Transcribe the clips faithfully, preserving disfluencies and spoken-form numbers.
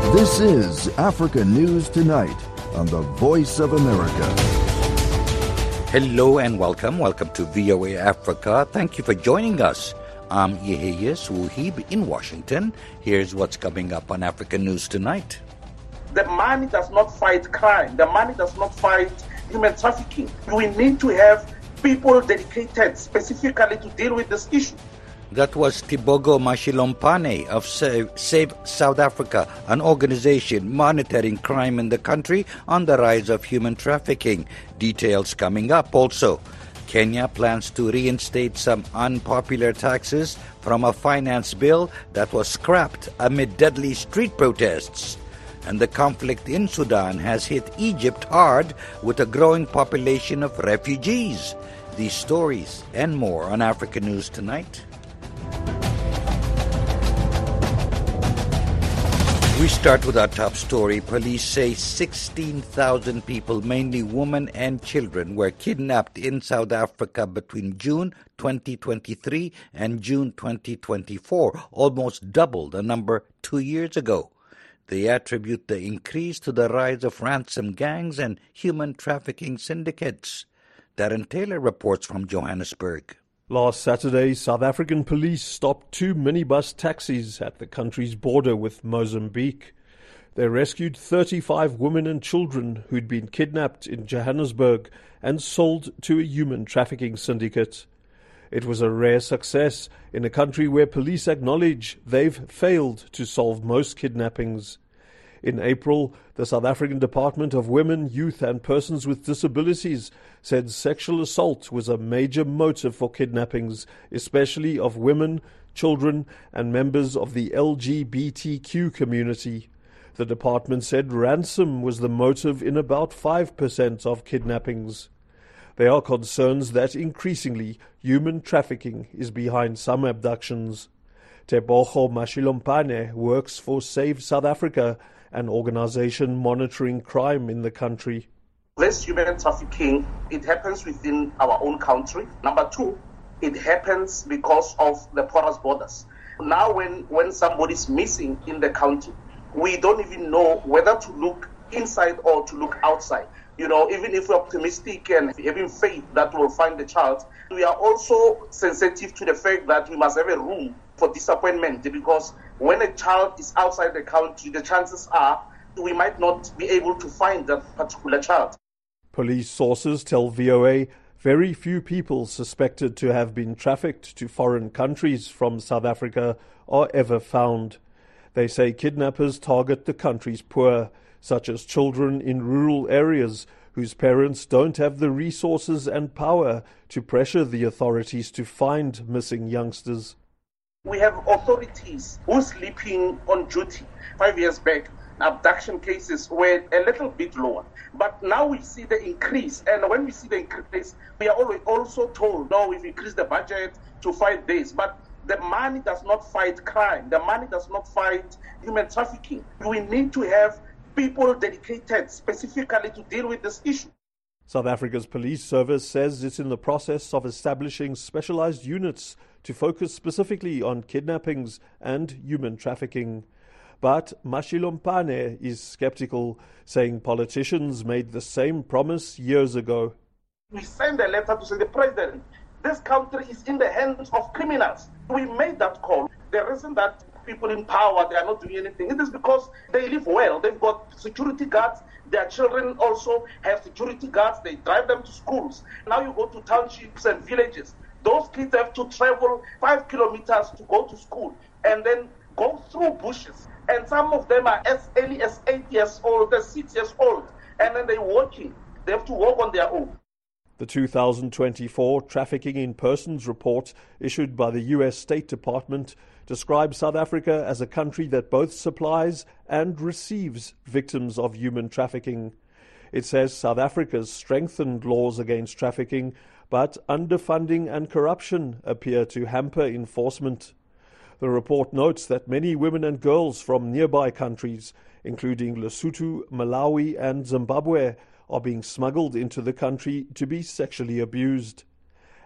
This is Africa News Tonight on the Voice of America. Hello and welcome. Welcome to V O A Africa. Thank you for joining us. I'm Yeheyes Wuhib in Washington. Here's what's coming up on Africa News Tonight. The money does not fight crime. The money does not fight human trafficking. We need to have people dedicated specifically to deal with this issue. That was Tebogo Mashilompane of Save, Save South Africa, an organization monitoring crime in the country on the rise of human trafficking. Details coming up also. Kenya plans to reinstate some unpopular taxes from a finance bill that was scrapped amid deadly street protests. And the conflict in Sudan has hit Egypt hard with a growing population of refugees. These stories and more on Africa News Tonight. We start with our top story. Police say sixteen thousand people, mainly women and children, were kidnapped in South Africa between June twenty twenty-three and June twenty twenty-four, almost double the number two years ago. They attribute the increase to the rise of ransom gangs and human trafficking syndicates. Darren Taylor reports from Johannesburg. Last Saturday, South African police stopped two minibus taxis at the country's border with Mozambique. They rescued thirty-five women and children who'd been kidnapped in Johannesburg and sold to a human trafficking syndicate. It was a rare success in a country where police acknowledge they've failed to solve most kidnappings. In April, the South African Department of Women, Youth and Persons with Disabilities said sexual assault was a major motive for kidnappings, especially of women, children and members of the L G B T Q community. The department said ransom was the motive in about five percent of kidnappings. There are concerns that increasingly human trafficking is behind some abductions. Tebogo Mashilompane works for Save South Africa, an organization monitoring crime in the country. This human trafficking, it happens within our own country. Number two, it happens because of the porous borders. Now when, when somebody's missing in the country, we don't even know whether to look inside or to look outside. You know, even if we're optimistic and having faith that we'll find the child, we are also sensitive to the fact that we must have a room for disappointment, because when a child is outside the country, the chances are we might not be able to find that particular child. Police sources tell V O A very few people suspected to have been trafficked to foreign countries from South Africa are ever found. They say kidnappers target the country's poor, such as children in rural areas whose parents don't have the resources and power to pressure the authorities to find missing youngsters. We have authorities who sleeping on duty. Five years back, abduction cases were a little bit lower. But now we see the increase. And when we see the increase, we are always also told, no, we've increased the budget to fight this. But the money does not fight crime. The money does not fight human trafficking. We need to have people dedicated specifically to deal with this issue. South Africa's police service says it's in the process of establishing specialized units to focus specifically on kidnappings and human trafficking. But Mashilompane is skeptical, saying politicians made the same promise years ago. We sent a letter to say, the president, this country is in the hands of criminals. We made that call. The reason that people in power, they are not doing anything, it is because they live well. They've got security guards. Their children also have security guards. They drive them to schools. Now you go to townships and villages. Those kids have to travel five kilometers to go to school and then go through bushes. And some of them are as early as eight years old, they're six years old, and then they're walking. They have to walk on their own. The two thousand twenty-four Trafficking in Persons report issued by the U S State Department describes South Africa as a country that both supplies and receives victims of human trafficking. It says South Africa's strengthened laws against trafficking, but underfunding and corruption appear to hamper enforcement. The report notes that many women and girls from nearby countries, including Lesotho, Malawi and Zimbabwe, are being smuggled into the country to be sexually abused.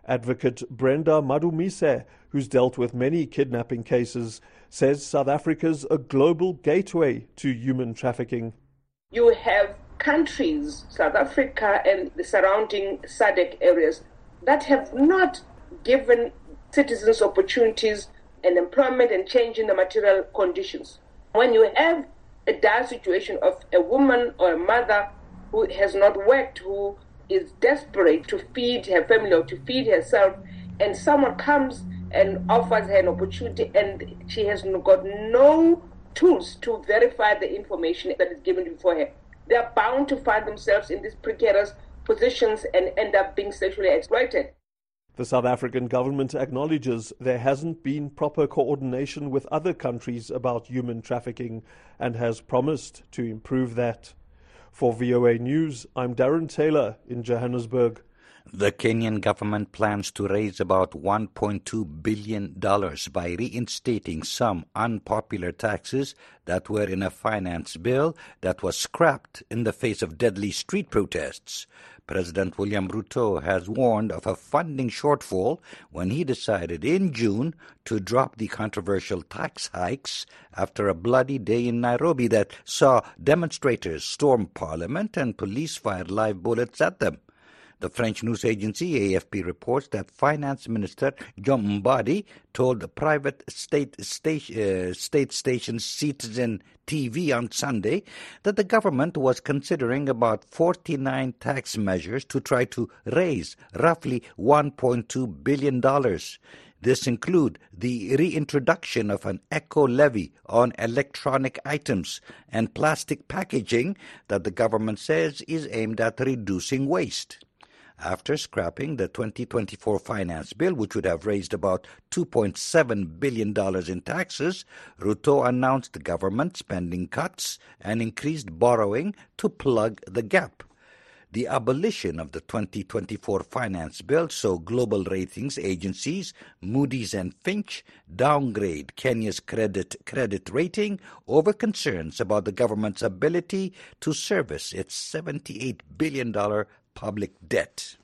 Advocate Brenda Madumise, who's dealt with many kidnapping cases, says South Africa's a global gateway to human trafficking. You have countries, South Africa and the surrounding S A D C areas, that have not given citizens opportunities and employment and change in the material conditions. When you have a dire situation of a woman or a mother who has not worked, who is desperate to feed her family or to feed herself, and someone comes and offers her an opportunity and she has got no tools to verify the information that is given before her, they are bound to find themselves in these precarious positions and end up being sexually exploited. The South African government acknowledges there hasn't been proper coordination with other countries about human trafficking and has promised to improve that. For V O A News, I'm Darren Taylor in Johannesburg. The Kenyan government plans to raise about one point two billion dollars by reinstating some unpopular taxes that were in a finance bill that was scrapped in the face of deadly street protests. President William Ruto has warned of a funding shortfall when he decided in June to drop the controversial tax hikes after a bloody day in Nairobi that saw demonstrators storm Parliament and police fired live bullets at them. The French news agency A F P reports that Finance Minister John Mbadi told the private state, station, uh, state station Citizen T V on Sunday that the government was considering about forty-nine tax measures to try to raise roughly one point two billion dollars. This includes the reintroduction of an eco-levy on electronic items and plastic packaging that the government says is aimed at reducing waste. After scrapping the twenty twenty-four finance bill, which would have raised about two point seven billion dollars in taxes, Ruto announced government spending cuts and increased borrowing to plug the gap. The abolition of the twenty twenty-four finance bill saw global ratings agencies Moody's and Fitch downgrade Kenya's credit credit rating over concerns about the government's ability to service its seventy-eight billion dollars public debt.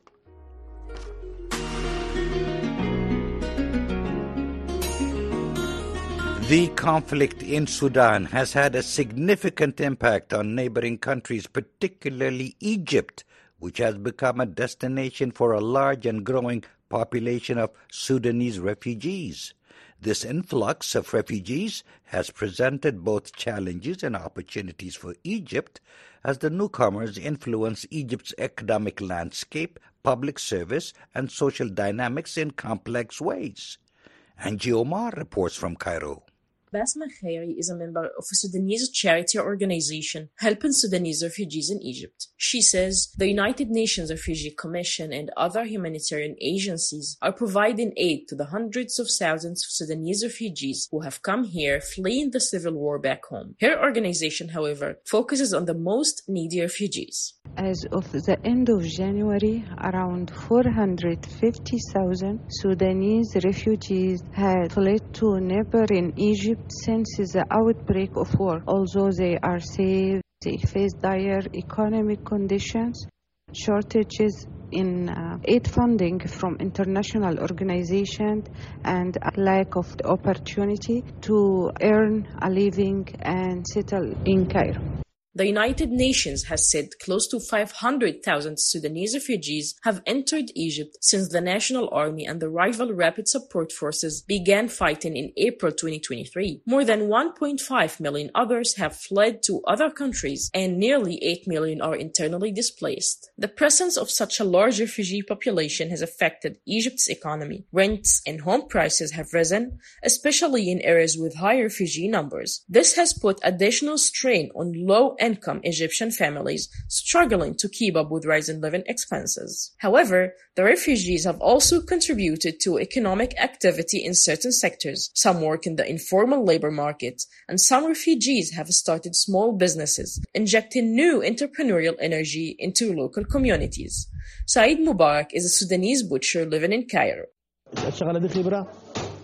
The conflict in Sudan has had a significant impact on neighboring countries, particularly Egypt, which has become a destination for a large and growing population of Sudanese refugees. This influx of refugees has presented both challenges and opportunities for Egypt as the newcomers influence Egypt's economic landscape, public service, and social dynamics in complex ways. Angie Omar reports from Cairo. Basma Khairi is a member of a Sudanese charity organization helping Sudanese refugees in Egypt. She says the United Nations Refugee Commission and other humanitarian agencies are providing aid to the hundreds of thousands of Sudanese refugees who have come here fleeing the civil war back home. Her organization, however, focuses on the most needy refugees. As of the end of January, around four hundred fifty thousand Sudanese refugees had fled to neighboring Egypt since the outbreak of war. Although they are safe, they face dire economic conditions, shortages in uh, aid funding from international organizations, and a lack of the opportunity to earn a living and settle in Cairo. The United Nations has said close to five hundred thousand Sudanese refugees have entered Egypt since the National Army and the rival Rapid Support Forces began fighting in April twenty twenty-three. More than one point five million others have fled to other countries, and nearly eight million are internally displaced. The presence of such a large refugee population has affected Egypt's economy. Rents and home prices have risen, especially in areas with high refugee numbers. This has put additional strain on low income Egyptian families struggling to keep up with rising living expenses. However, the refugees have also contributed to economic activity in certain sectors. Some work in the informal labor market, and some refugees have started small businesses, injecting new entrepreneurial energy into local communities. Saeed Mubarak is a Sudanese butcher living in Cairo.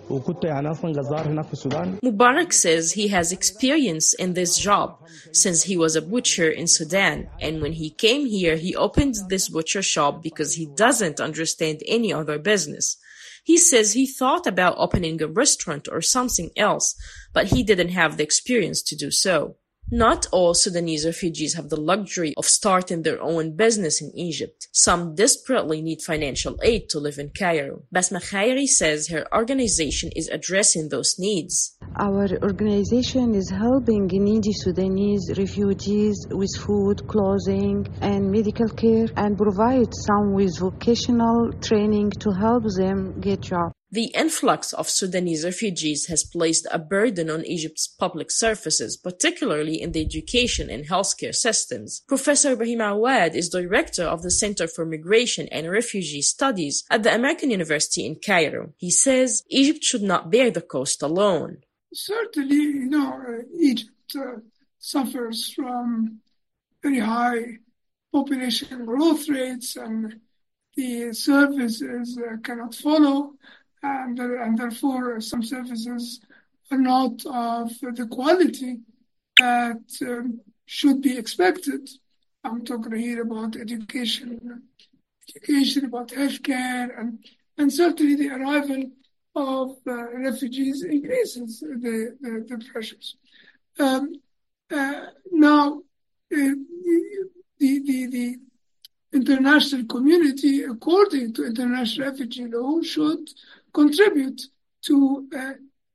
Mubarak says he has experience in this job since he was a butcher in Sudan, and when he came here he opened this butcher shop because he doesn't understand any other business. He says he thought about opening a restaurant or something else, but he didn't have the experience to do so. Not all Sudanese refugees have the luxury of starting their own business in Egypt. Some desperately need financial aid to live in Cairo. Basma Khairi says her organization is addressing those needs. Our organization is helping needy Sudanese refugees with food, clothing, and medical care, and provide some with vocational training to help them get jobs. The influx of Sudanese refugees has placed a burden on Egypt's public services, particularly in the education and healthcare systems. Professor Ibrahim Awad is director of the Center for Migration and Refugee Studies at the American University in Cairo. He says Egypt should not bear the cost alone. Certainly, you know, uh, Egypt uh, suffers from very high population growth rates, and the services uh, cannot follow. And, and therefore, some services are not of the quality that um, should be expected. I'm talking here about education, education about healthcare, and, and certainly the arrival of uh, refugees increases the, the, the pressures. Um, uh, now, uh, the, the, the international community, according to international refugee law, should contribute to uh,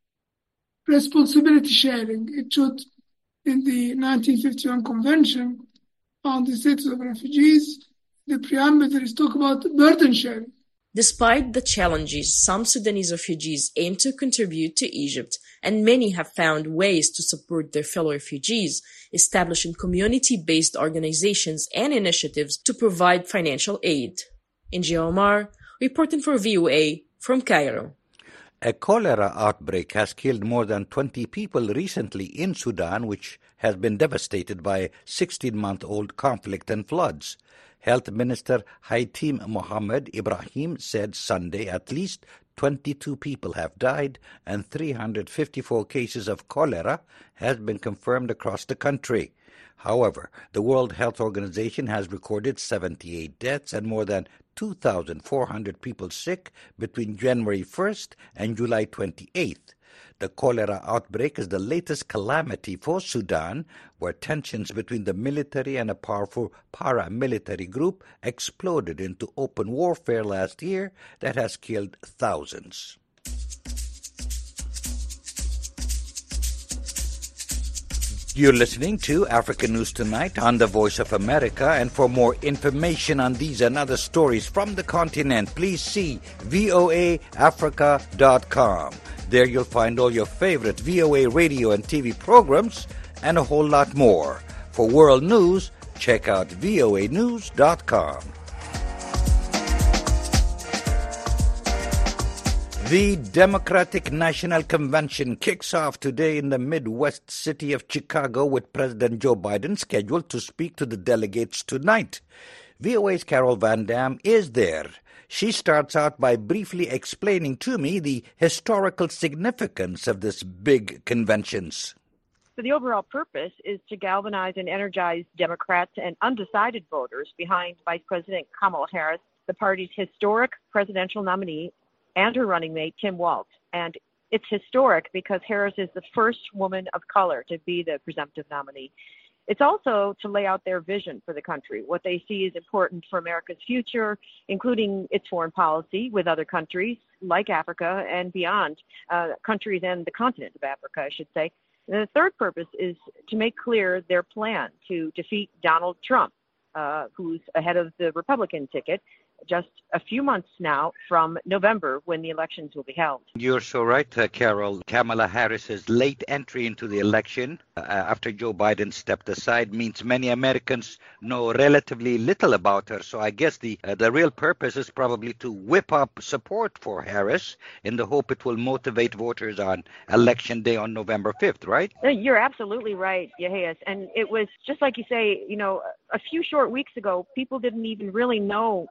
responsibility sharing. It should, in the nineteen fifty-one Convention on the Status of Refugees, the preamble there is talk about burden sharing. Despite the challenges, some Sudanese refugees aim to contribute to Egypt, and many have found ways to support their fellow refugees, establishing community-based organizations and initiatives to provide financial aid. Inji Omar, reporting for V O A from Cairo. A cholera outbreak has killed more than twenty people recently in Sudan, which has been devastated by a sixteen-month-old conflict and floods. Health Minister Haitim Mohammed Ibrahim said Sunday at least twenty-two people have died and three hundred fifty-four cases of cholera have been confirmed across the country. However, the World Health Organization has recorded seventy-eight deaths and more than two thousand four hundred people sick between January first and July twenty-eighth. The cholera outbreak is the latest calamity for Sudan, where tensions between the military and a powerful paramilitary group exploded into open warfare last year that has killed thousands. You're listening to African News Tonight on the Voice of America, and for more information on these and other stories from the continent, please see V O A Africa dot com. There you'll find all your favorite V O A radio and T V programs and a whole lot more. For world news, check out V O A news dot com. The Democratic National Convention kicks off today in the Midwest city of Chicago, with President Joe Biden scheduled to speak to the delegates tonight. V O A's Carol Van Dam is there. She starts out by briefly explaining to me the historical significance of this big conventions. So the overall purpose is to galvanize and energize Democrats and undecided voters behind Vice President Kamala Harris, the party's historic presidential nominee, and her running mate, Tim Walz. And it's historic because Harris is the first woman of color to be the presumptive nominee. It's also to lay out their vision for the country, what they see is important for America's future, including its foreign policy with other countries like Africa and beyond, uh, countries and the continent of Africa, I should say. And the third purpose is to make clear their plan to defeat Donald Trump, uh, who's ahead of the Republican ticket, just a few months now from November, when the elections will be held. You're so right, uh, Carol. Kamala Harris's late entry into the election uh, after Joe Biden stepped aside means many Americans know relatively little about her. So I guess the uh, the real purpose is probably to whip up support for Harris in the hope it will motivate voters on election day on November fifth, right? You're absolutely right, Yehias. And it was just like you say, you know, a few short weeks ago, people didn't even really know much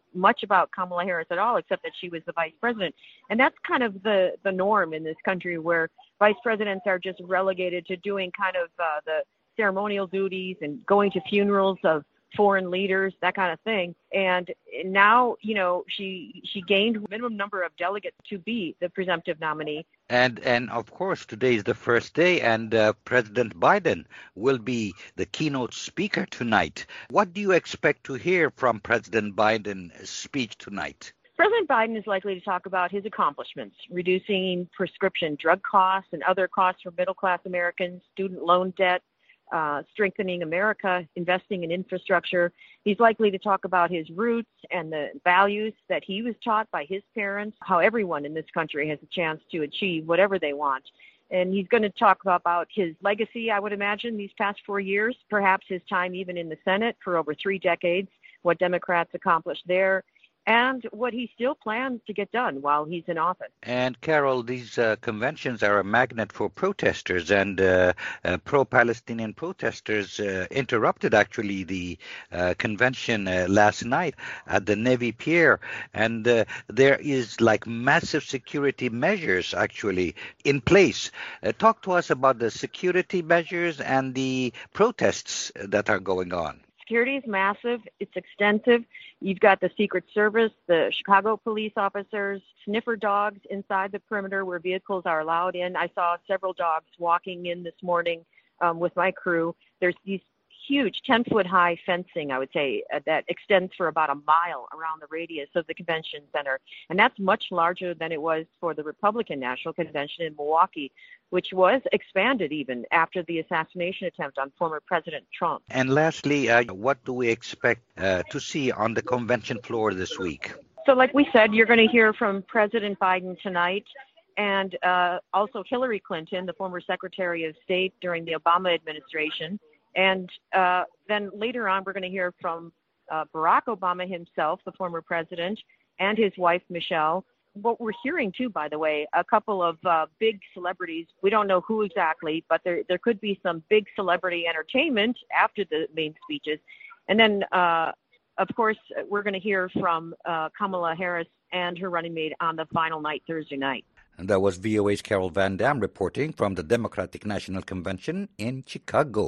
much about Kamala Harris at all, except that she was the vice president. And that's kind of the, the norm in this country, where vice presidents are just relegated to doing kind of uh, the ceremonial duties and going to funerals of foreign leaders, that kind of thing. And now, you know, she she gained a minimum number of delegates to be the presumptive nominee. And, and of course, today is the first day, and uh, President Biden will be the keynote speaker tonight. What do you expect to hear from President Biden's speech tonight? President Biden is likely to talk about his accomplishments, reducing prescription drug costs and other costs for middle-class Americans, student loan debt, Uh, strengthening America, investing in infrastructure. He's likely to talk about his roots and the values that he was taught by his parents, how everyone in this country has a chance to achieve whatever they want. And he's going to talk about his legacy, I would imagine, these past four years, perhaps his time even in the Senate for over three decades, what Democrats accomplished there, and what he still plans to get done while he's in office. And Carol, these uh, conventions are a magnet for protesters, and uh, uh, pro-Palestinian protesters uh, interrupted actually the uh, convention uh, last night at the Navy Pier, and uh, there is like massive security measures actually in place. Uh, talk to us about the security measures and the protests that are going on. Security is massive. It's extensive. You've got the Secret Service, the Chicago police officers, sniffer dogs inside the perimeter where vehicles are allowed in. I saw several dogs walking in this morning um, with my crew. There's these huge ten-foot high fencing, I would say, uh, that extends for about a mile around the radius of the convention center. And that's much larger than it was for the Republican National Convention in Milwaukee, which was expanded even after the assassination attempt on former President Trump. And lastly, uh, what do we expect uh, to see on the convention floor this week? So like we said, you're going to hear from President Biden tonight, and uh, also Hillary Clinton, the former Secretary of State during the Obama administration. And uh, then later on, we're going to hear from uh, Barack Obama himself, the former president, and his wife, Michelle. What we're hearing, too, by the way, a couple of uh, big celebrities. We don't know who exactly, but there there could be some big celebrity entertainment after the main speeches. And then, uh, of course, we're going to hear from uh, Kamala Harris and her running mate on the final night, Thursday night. And that was V O A's Carol Van Dam reporting from the Democratic National Convention in Chicago.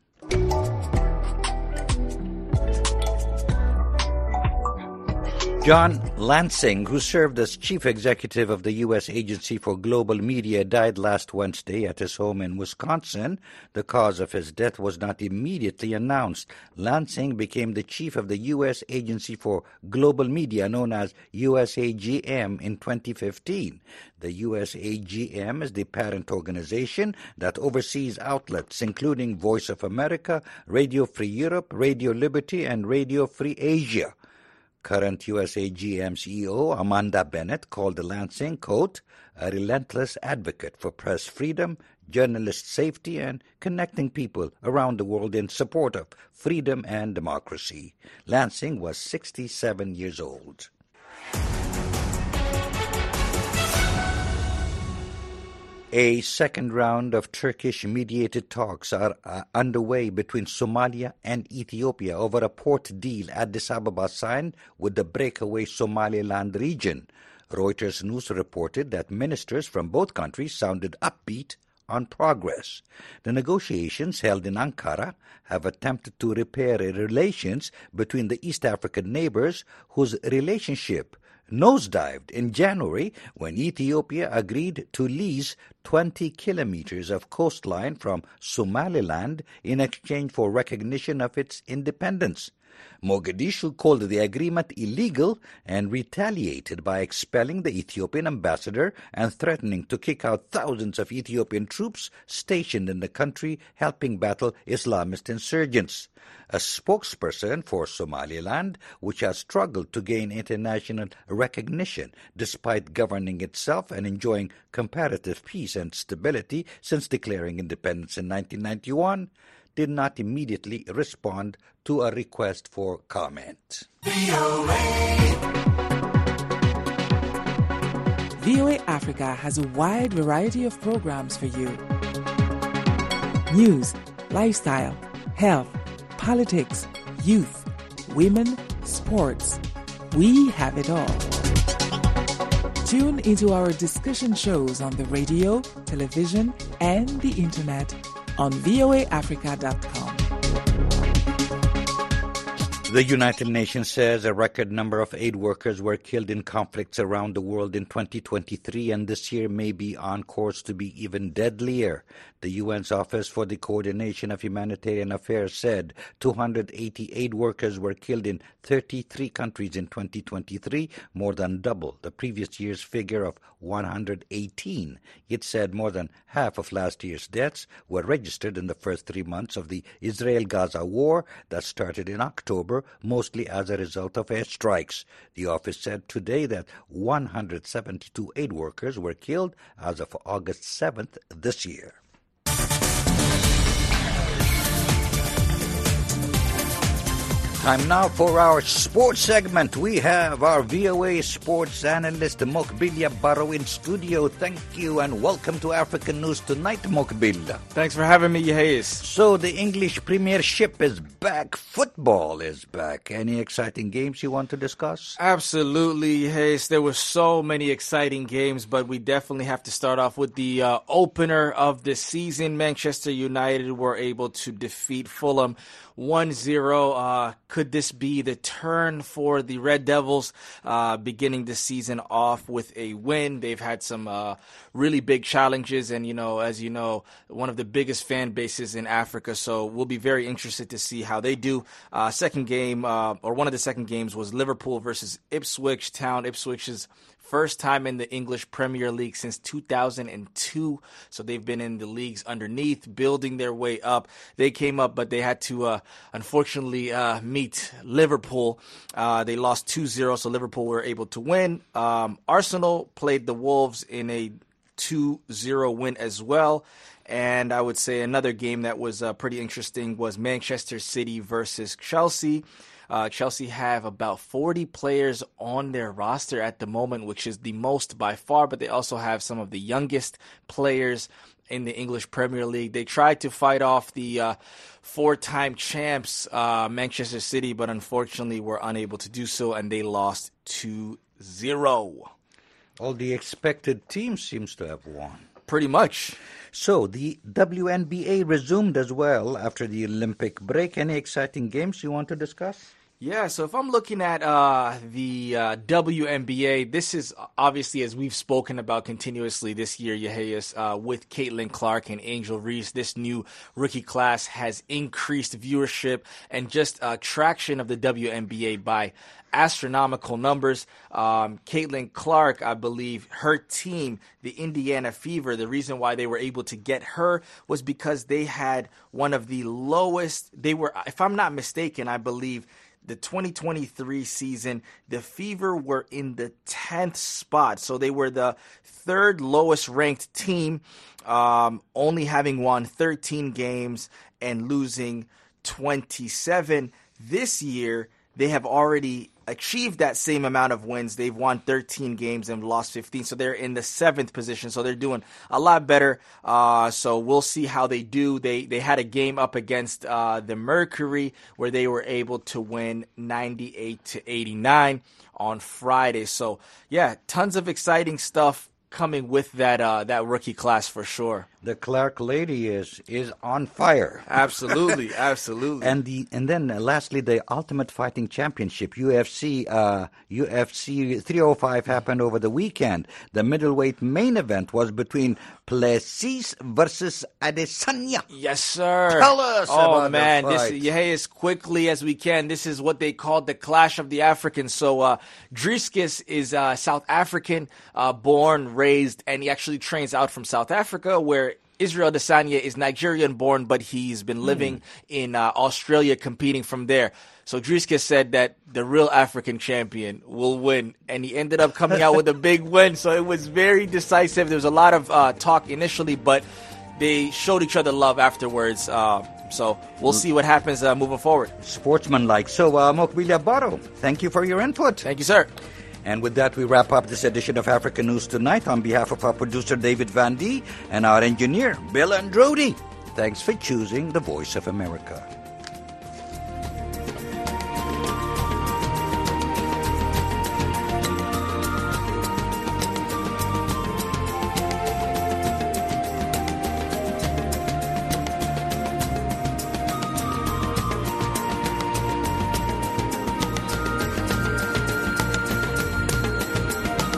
John Lansing, who served as chief executive of the U S Agency for Global Media, died last Wednesday at his home in Wisconsin. The cause of his death was not immediately announced. Lansing became the chief of the U S Agency for Global Media, known as U S A G M, in twenty fifteen. The U S A G M is the parent organization that oversees outlets including Voice of America, Radio Free Europe, Radio Liberty, and Radio Free Asia. Current U S A G M C E O Amanda Bennett called Lansing, quote, a relentless advocate for press freedom, journalist safety, and connecting people around the world in support of freedom and democracy. Lansing was sixty-seven years old. A second round of Turkish-mediated talks are uh, underway between Somalia and Ethiopia over a port deal Addis Ababa signed with the breakaway Somaliland region. Reuters News reported that ministers from both countries sounded upbeat on progress. The negotiations held in Ankara have attempted to repair relations between the East African neighbors whose relationship nosedived in January when Ethiopia agreed to lease twenty kilometers of coastline from Somaliland in exchange for recognition of its independence. Mogadishu called the agreement illegal and retaliated by expelling the Ethiopian ambassador and threatening to kick out thousands of Ethiopian troops stationed in the country helping battle Islamist insurgents. A spokesperson for Somaliland, which has struggled to gain international recognition despite governing itself and enjoying comparative peace and stability since declaring independence in nineteen ninety-one, did not immediately respond to a request for comment. V O A. V O A Africa has a wide variety of programs for you. News, lifestyle, health, politics, youth, women, sports, We have it all. Tune into our discussion shows on the radio, television, and the internet on V O A Africa dot com. The United Nations says a record number of aid workers were killed in conflicts around the world in twenty twenty-three, and this year may be on course to be even deadlier. The U N's Office for the Coordination of Humanitarian Affairs said two hundred eighty aid workers were killed in thirty-three countries in twenty twenty-three, more than double the previous year's figure of one hundred eighteen. It said more than half of last year's deaths were registered in the first three months of the Israel-Gaza war that started in October, mostly as a result of airstrikes. The office said today that one hundred seventy-two aid workers were killed as of August seventh this year. Time now for our sports segment. We have our V O A sports analyst, Mokbilia Barrow, in studio. Thank you and welcome to African News Tonight, Mokbilia. Thanks for having me, Yehayes. So the English Premiership is back. Football is back. Any exciting games you want to discuss? Absolutely, Yehayes. There were so many exciting games, but we definitely have to start off with the uh, opener of the season. Manchester United were able to defeat Fulham one zero. Uh, could this be the turn for the Red Devils, uh, beginning the season off with a win? They've had some uh, really big challenges, and, you know, as you know, one of the biggest fan bases in Africa, so we'll be very interested to see how they do. Uh, second game, uh, or one of the second games was Liverpool versus Ipswich Town. Ipswich's first time in the English Premier League since two thousand two. So they've been in the leagues underneath, building their way up. They came up, but they had to, uh, unfortunately, uh, meet Liverpool. Uh, they lost two zero, so Liverpool were able to win. Um, Arsenal played the Wolves in a two zero win as well. And I would say another game that was uh, pretty interesting was Manchester City versus Chelsea. Uh, Chelsea have about forty players on their roster at the moment, which is the most by far, but they also have some of the youngest players in the English Premier League. They tried to fight off the uh, four-time champs, uh, Manchester City, but unfortunately were unable to do so, and they lost two zero. All the expected teams seems to have won. Pretty much. So the W N B A resumed as well after the Olympic break. Any exciting games you want to discuss? Yeah, so if I'm looking at uh, the uh, W N B A, this is obviously, as we've spoken about continuously this year, Yehayes, uh, with Caitlin Clark and Angel Reese, this new rookie class has increased viewership and just uh, traction of the W N B A by astronomical numbers. Um, Caitlin Clark, I believe, her team, the Indiana Fever, the reason why they were able to get her was because they had one of the lowest, they were, if I'm not mistaken, I believe, the twenty twenty-three season, the Fever were in the tenth spot. So they were the third lowest ranked team, um, only having won thirteen games and losing twenty-seven. This year, they have already achieved that same amount of wins. They've won thirteen games and lost fifteen, so they're in the seventh position. So they're doing a lot better. Uh, so we'll see how they do. They they had a game up against uh, the Mercury where they were able to win ninety-eight to eighty-nine on Friday. So yeah, tons of exciting stuff coming with that uh, that rookie class for sure. The Clark lady is is on fire. Absolutely, absolutely. And the and then uh, lastly, the Ultimate Fighting Championship, U F C uh, U F C three oh five happened over the weekend. The middleweight main event was between Plessis versus Adesanya. Yes, sir. Tell us oh, about man, the this fight. yeah, as quickly as we can. This is what they called the Clash of the Africans. So uh, Dricus is uh, South African, uh, born, raised, and he actually trains out from South Africa, where Israel Adesanya is Nigerian-born, but he's been living mm. in uh, Australia, competing from there. So Dricus said that the real African champion will win, and he ended up coming out with a big win. So it was very decisive. There was a lot of uh, talk initially, but they showed each other love afterwards. Uh, so we'll see what happens uh, moving forward. Sportsmanlike. So, uh, Mokbilia Barrow, thank you for your input. Thank you, sir. And with that, we wrap up this edition of African News Tonight. On behalf of our producer, David Van Dee, and our engineer, Bill Androdi, thanks for choosing the Voice of America.